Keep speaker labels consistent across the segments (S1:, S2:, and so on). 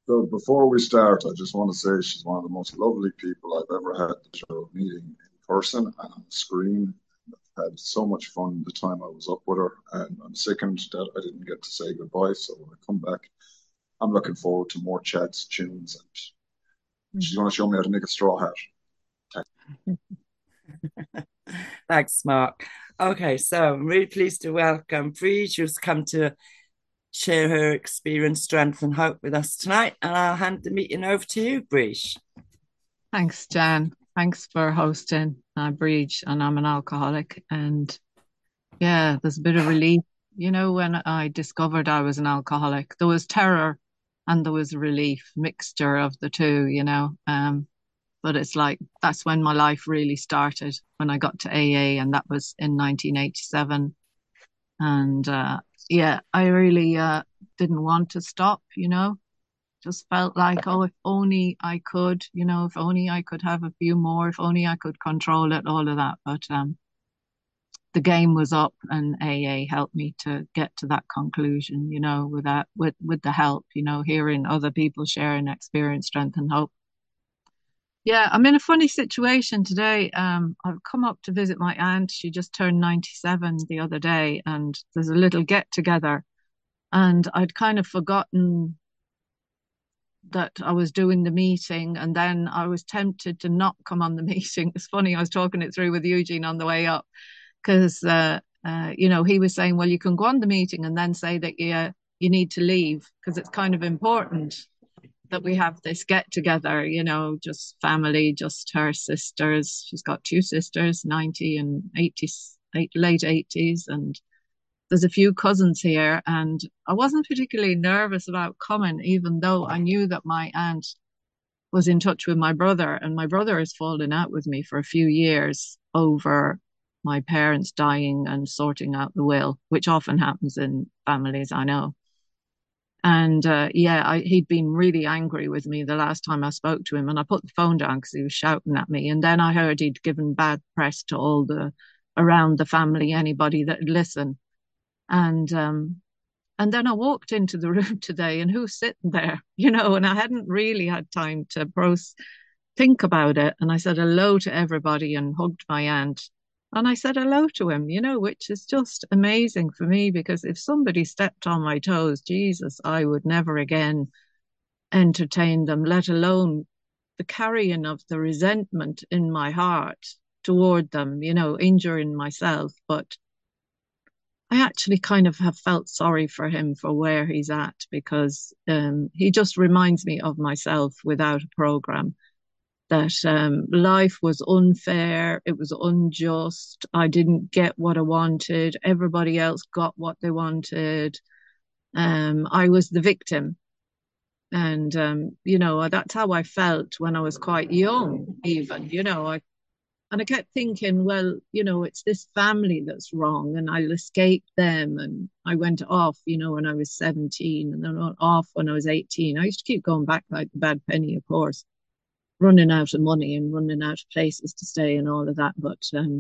S1: So before we start, I just want to say she's one of the most lovely people I've ever had the pleasure of meeting in person and on the screen. I've had so much fun the time I was up with her, and I'm sickened that I didn't get to say goodbye. So when I come back, I'm looking forward to more chats, tunes, and she's going to show me how to make a straw hat.
S2: Thanks, Mark. Okay, so I'm really pleased to welcome Bree, who's come to share her experience, strength, and hope with us tonight. And I'll hand the meeting over to you, Bree.
S3: Thanks, Jan. Thanks for hosting. I'm Breach and I'm an alcoholic. And yeah, there's a bit of relief. When I discovered I was an alcoholic, there was terror and there was relief, mixture of the two, but it's like that's when my life really started when I got to AA, and that was in 1987. And yeah, I really didn't want to stop. Just felt like, oh, if only I could, if only I could have a few more, if only I could control it, all of that. But the game was up, and AA helped me to get to that conclusion, with the help, hearing other people sharing experience, strength, and hope. Yeah, I'm in a funny situation today. I've come up to visit my aunt. She just turned 97 the other day, and there's a little get together. And I'd kind of forgotten that I was doing the meeting, and then I was tempted to not come on the meeting. It's funny, I was talking it through with Eugene on the way up because he was saying, well, you can go on the meeting and then say that you need to leave because it's kind of important that we have this get together, just family, just her sisters. She's got two sisters, 90 and 80, late 80s, and there's a few cousins here, and I wasn't particularly nervous about coming, even though I knew that my aunt was in touch with my brother, and my brother has fallen out with me for a few years over my parents dying and sorting out the will, which often happens in families, I know. And yeah, he'd been really angry with me the last time I spoke to him, and I put the phone down because he was shouting at me. And then I heard he'd given bad press to all the around the family, anybody that'd listen. And then I walked into the room today, and who's sitting there, and I hadn't really had time to think about it. And I said hello to everybody and hugged my aunt. And I said hello to him, which is just amazing for me because if somebody stepped on my toes, Jesus, I would never again entertain them, let alone the carrying of the resentment in my heart toward them, injuring myself. But I actually kind of have felt sorry for him for where he's at because he just reminds me of myself without a program. That life was unfair, it was unjust. I didn't get what I wanted. Everybody else got what they wanted. I was the victim. And, that's how I felt when I was quite young, even, and I kept thinking, well, it's this family that's wrong and I'll escape them. And I went off, when I was 17 and then off when I was 18. I used to keep going back like the bad penny, of course, running out of money and running out of places to stay and all of that. But,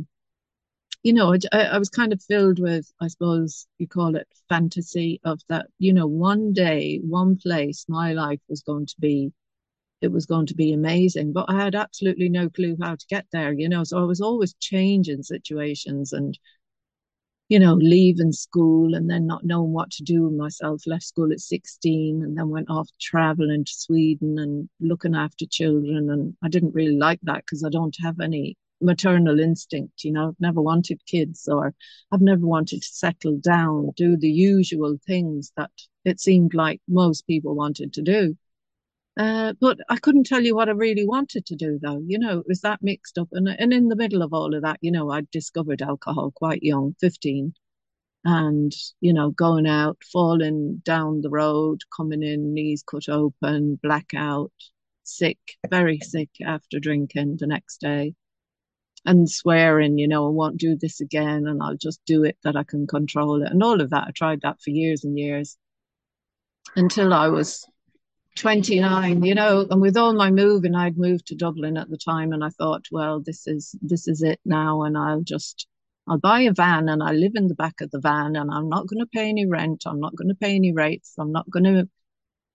S3: I was kind of filled with, I suppose you call it fantasy of that, one day, one place, my life was going to be it was going to be amazing. But I had absolutely no clue how to get there, so I was always changing situations and, leaving school and then not knowing what to do with myself. Left school at 16 and then went off traveling to Sweden and looking after children. And I didn't really like that because I don't have any maternal instinct, I've never wanted kids or I've never wanted to settle down, do the usual things that it seemed like most people wanted to do. But I couldn't tell you what I really wanted to do, though. It was that mixed up. And in the middle of all of that, I discovered alcohol quite young, 15, and, going out, falling down the road, coming in, knees cut open, blackout, sick, very sick after drinking the next day, and swearing, I won't do this again and I'll just do it that I can control it. And all of that. I tried that for years and years until I was 29, and with all my moving, I'd moved to Dublin at the time, and I thought, well, this is it now, and I'll buy a van and I'll live in the back of the van, and I'm not going to pay any rent, I'm not going to pay any rates, I'm not going to,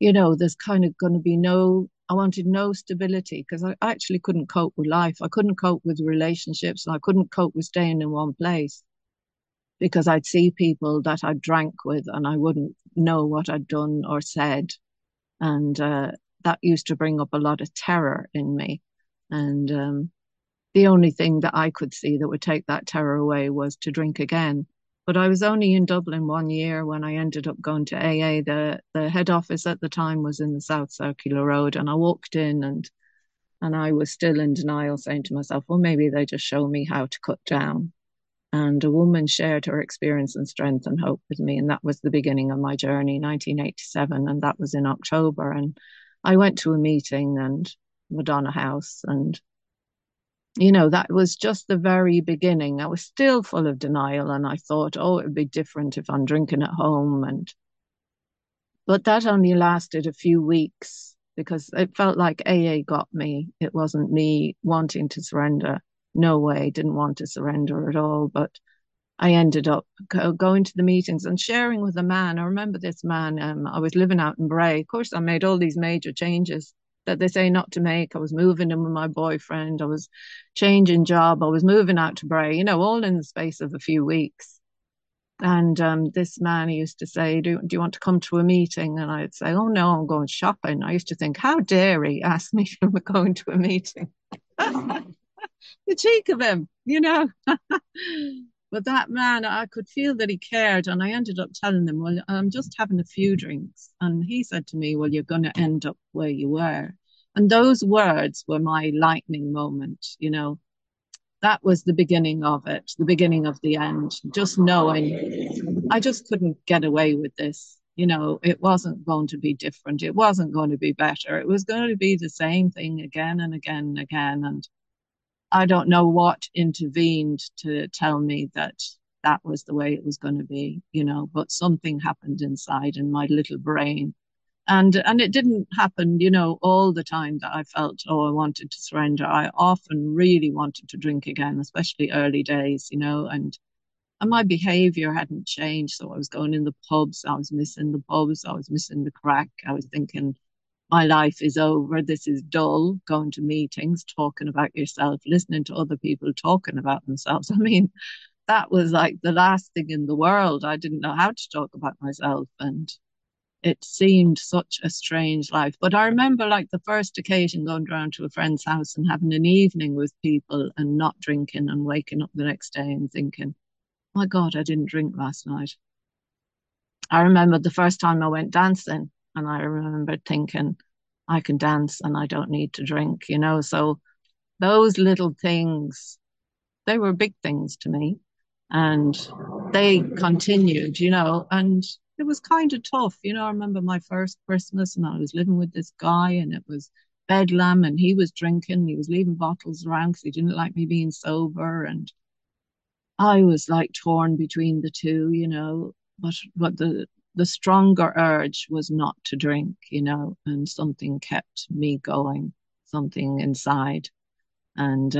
S3: there's kind of going to be I wanted no stability because I actually couldn't cope with life. I couldn't cope with relationships, and I couldn't cope with staying in one place because I'd see people that I drank with and I wouldn't know what I'd done or said. And that used to bring up a lot of terror in me. And the only thing that I could see that would take that terror away was to drink again. But I was only in Dublin 1 year when I ended up going to AA. The head office at the time was in the South Circular Road, and I walked in and I was still in denial, saying to myself, well, maybe they just show me how to cut down. And a woman shared her experience and strength and hope with me, and that was the beginning of my journey, 1987, and that was in October. And I went to a meeting and Madonna House, and that was just the very beginning. I was still full of denial, and I thought, oh, it would be different if I'm drinking at home. But that only lasted a few weeks because it felt like AA got me. It wasn't me wanting to surrender. No way, didn't want to surrender at all. But I ended up going to the meetings and sharing with a man. I remember this man, I was living out in Bray. Of course, I made all these major changes that they say not to make. I was moving in with my boyfriend. I was changing job. I was moving out to Bray, all in the space of a few weeks. And this man, he used to say, do you want to come to a meeting? And I'd say, oh, no, I'm going shopping. I used to think, how dare he ask me if I'm going to a meeting? The cheek of him, But that man, I could feel that he cared. And I ended up telling him, well, I'm just having a few drinks. And he said to me, well, you're going to end up where you were. And those words were my lightning moment, That was the beginning of it, the beginning of the end. Just knowing I just couldn't get away with this. It wasn't going to be different. It wasn't going to be better. It was going to be the same thing again and again and again. And I don't know what intervened to tell me that that was the way it was going to be, but something happened inside in my little brain. And it didn't happen, all the time that I felt, oh, I wanted to surrender. I often really wanted to drink again, especially early days, and my behavior hadn't changed. So I was going in the pubs, I was missing the pubs, I was missing the crack. I was thinking, my life is over. This is dull. Going to meetings, talking about yourself, listening to other people talking about themselves. I mean, that was like the last thing in the world. I didn't know how to talk about myself, and it seemed such a strange life. But I remember like the first occasion going around to a friend's house and having an evening with people and not drinking and waking up the next day and thinking, my God, I didn't drink last night. I remember the first time I went dancing and I remember thinking, I can dance and I don't need to drink, So those little things, they were big things to me. And they continued, and it was kind of tough. I remember my first Christmas and I was living with this guy and it was bedlam and he was drinking. He was leaving bottles around because he didn't like me being sober. And I was like torn between the two, but the stronger urge was not to drink, and something kept me going, something inside. And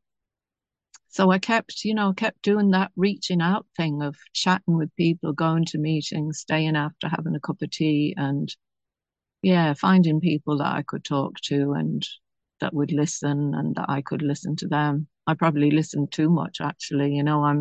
S3: so I kept doing that reaching out thing of chatting with people, going to meetings, staying after having a cup of tea, and finding people that I could talk to and that would listen and that I could listen to them. I probably listened too much, actually.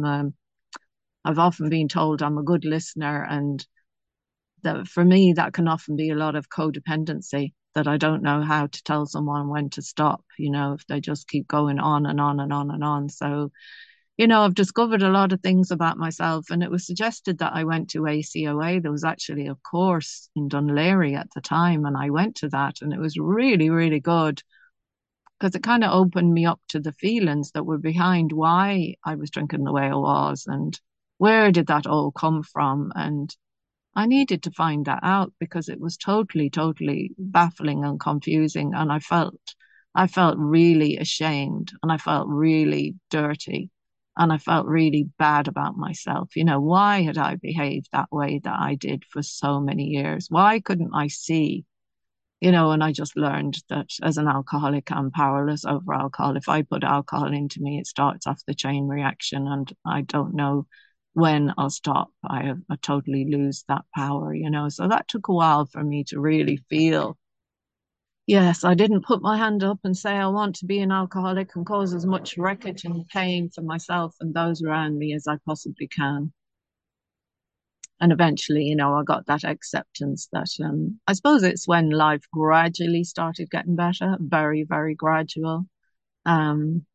S3: I've often been told I'm a good listener, and that for me, that can often be a lot of codependency, that I don't know how to tell someone when to stop, if they just keep going on and on and on and on. So, I've discovered a lot of things about myself, and it was suggested that I went to ACOA. There was actually a course in Dún Laoghaire at the time, and I went to that, and it was really, really good because it kind of opened me up to the feelings that were behind why I was drinking the way I was and where did that all come from. And I needed to find that out because it was totally, totally baffling and confusing. And I felt really ashamed and I felt really dirty and I felt really bad about myself. Why had I behaved that way that I did for so many years? Why couldn't I see? And I just learned that as an alcoholic, I'm powerless over alcohol. If I put alcohol into me, it starts off the chain reaction and I don't know when I'll stop. I totally lose that power, you know. So that took a while for me to really feel. Yes, I didn't put my hand up and say I want to be an alcoholic and cause as much wreckage and pain for myself and those around me as I possibly can. And eventually, you know, I got that acceptance that I suppose it's when life gradually started getting better, very, very gradual. Um,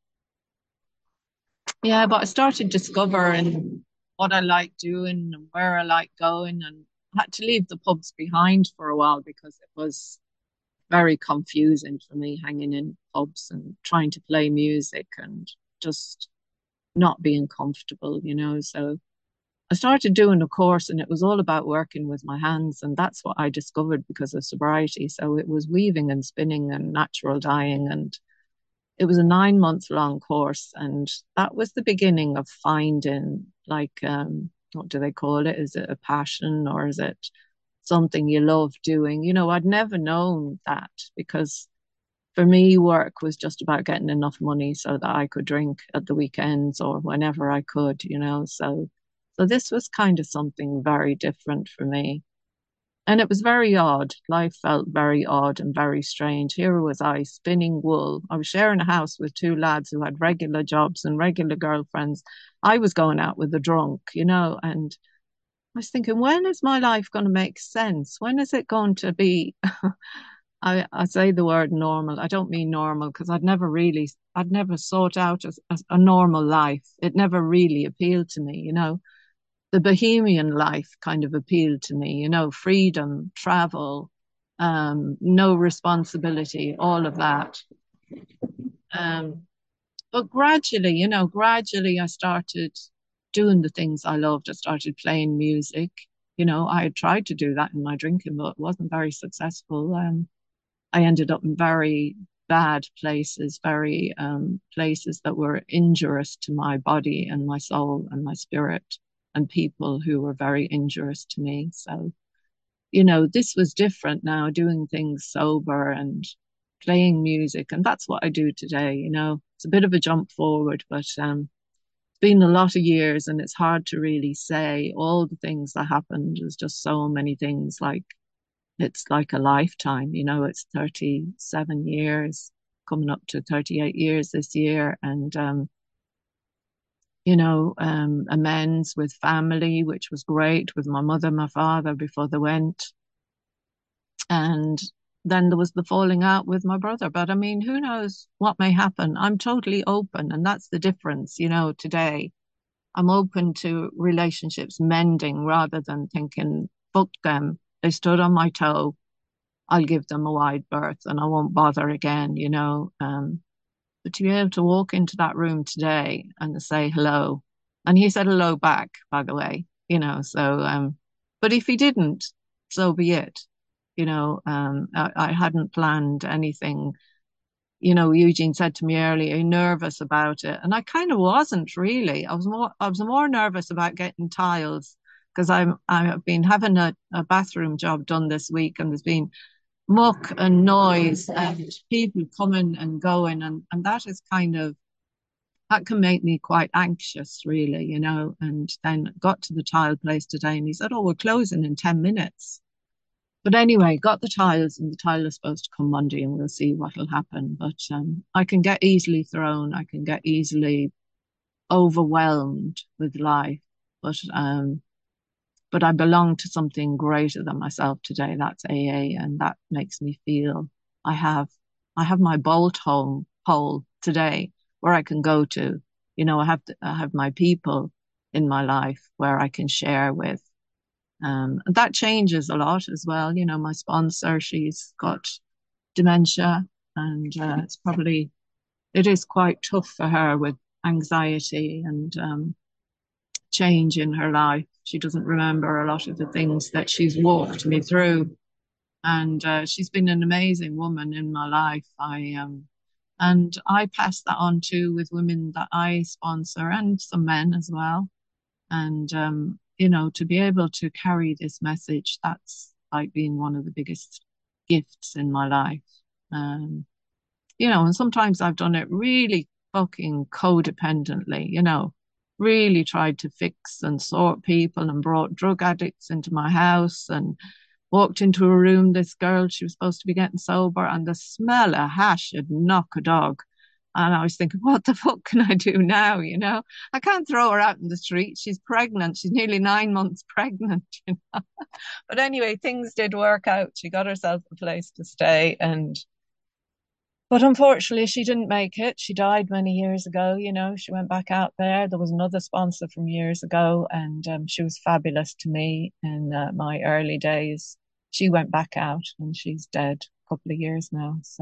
S3: yeah, but I started discovering what I like doing and where I like going, and I had to leave the pubs behind for a while because it was very confusing for me hanging in pubs and trying to play music and just not being comfortable, you know. So I started doing a course and it was all about working with my hands. And that's what I discovered because of sobriety. So it was weaving and spinning and natural dyeing. And it was a 9 month long course. And that was the beginning of finding, like, what do they call it? Is it a passion or is it something you love doing? You know, I'd never known that because for me, work was just about getting enough money so that I could drink at the weekends or whenever I could, you know. So this was kind of something very different for me. And it was very odd. Life felt very odd and very strange. Here was I spinning wool. I was sharing a house with two lads who had regular jobs and regular girlfriends. I was going out with a drunk, you know, and I was thinking, when is my life going to make sense? When is it going to be? I say the word normal. I don't mean normal because I'd never sought out a normal life. It never really appealed to me, you know. The bohemian life kind of appealed to me, you know, freedom, travel, no responsibility, all of that. Um, but gradually, you know, gradually I started doing the things I loved. I started playing music. You know, I had tried to do that in my drinking, but it wasn't very successful. I ended up in very bad places, very places that were injurious to my body and my soul and my spirit, and people who were very injurious to me. So, you know, this was different now, doing things sober and playing music. And that's what I do today. You know, it's a bit of a jump forward, but it's been a lot of years and it's hard to really say all the things that happened. There's just so many things, like it's like a lifetime, you know. It's 37 years, coming up to 38 years this year. And you know, amends with family, which was great, with my mother, my father before they went. And then there was the falling out with my brother. But I mean, who knows what may happen? I'm totally open. And that's the difference, you know, today. I'm open to relationships mending rather than thinking, fuck them. They stood on my toe. I'll give them a wide berth and I won't bother again, you know. But to be able to walk into that room today and to say hello, and he said hello back, by the way, you know. So, but if he didn't, so be it. You know, I hadn't planned anything. You know, Eugene said to me earlier, "Are you nervous about it?" And I kind of wasn't really. I was more nervous about getting tiles because I've been having a bathroom job done this week, and there's been muck and noise and people coming and going, and that is kind of, that can make me quite anxious really, you know. And then got to the tile place today and he said, oh, we're closing in 10 minutes. But anyway, got the tiles and the tile is supposed to come Monday and we'll see what'll happen. But I can get easily thrown, I can get easily overwhelmed with life. But I belong to something greater than myself today. That's AA, and that makes me feel I have I have my bolt hole today where I can go to. You know, I have my people in my life where I can share with. And that changes a lot as well. You know, my sponsor, she's got dementia, and it is quite tough for her with anxiety and change in her life. She doesn't remember a lot of the things that she's walked me through. And she's been an amazing woman in my life. And I pass that on too with women that I sponsor and some men as well. And, you know, to be able to carry this message, that's like being one of the biggest gifts in my life. You know, and sometimes I've done it really fucking codependently, you know, really tried to fix and sort people and brought drug addicts into my house and walked into a room, this girl, she was supposed to be getting sober, and the smell of hash would knock a dog. And I was thinking, what the fuck can I do now? I can't throw her out in the street. She's pregnant. She's nearly 9 months pregnant, But anyway, things did work out. She got herself a place to stay, but unfortunately, she didn't make it. She died many years ago. She went back out there. There was another sponsor from years ago, and she was fabulous to me in my early days. She went back out, and she's dead a couple of years now. So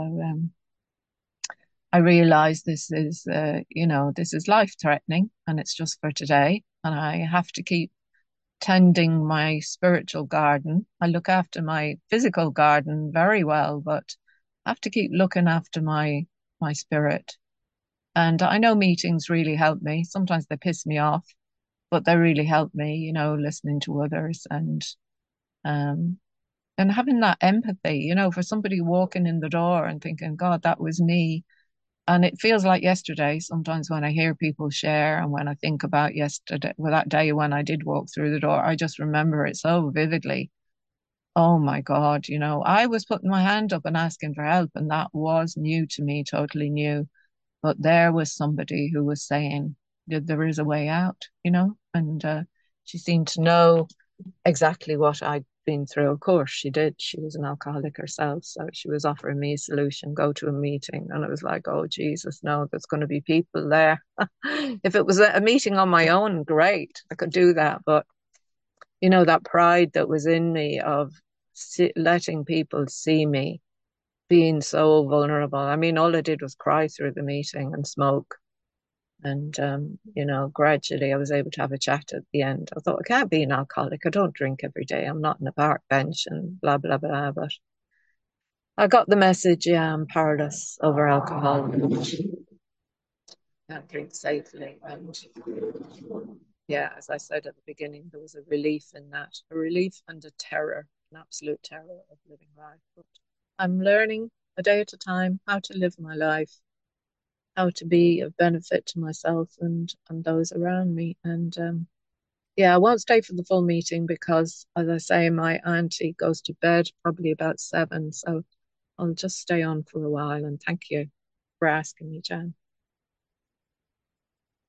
S3: I realized this is life threatening, and it's just for today. And I have to keep tending my spiritual garden. I look after my physical garden very well, but I have to keep looking after my spirit. And I know meetings really help me. Sometimes they piss me off, but they really help me, listening to others um and having that empathy, for somebody walking in the door and thinking, God, that was me. And it feels like yesterday sometimes when I hear people share and when I think about yesterday, well, that day when I did walk through the door, I just remember it so vividly. Oh my God, I was putting my hand up and asking for help, and that was new to me, totally new. But there was somebody who was saying that there is a way out, and she seemed to know exactly what I'd been through. Of course, she did. She was an alcoholic herself, so she was offering me a solution, go to a meeting. And it was like, oh, Jesus, no, there's going to be people there. If it was a meeting on my own, great, I could do that. But, that pride that was in me of letting people see me being so vulnerable. I mean, all I did was cry through the meeting and smoke. And, gradually I was able to have a chat at the end. I thought, I can't be an alcoholic. I don't drink every day. I'm not on a park bench and blah, blah, blah. But I got the message, yeah, I'm powerless over alcohol. I can't drink safely. And yeah, as I said at the beginning, there was a relief in that, a relief and a terror, an absolute terror of living life. But I'm learning a day at a time how to live my life, how to be of benefit to myself and those around me. And yeah, I won't stay for the full meeting because, as I say, my auntie goes to bed probably about 7. So I'll just stay on for a while. And thank you for asking me, Jan.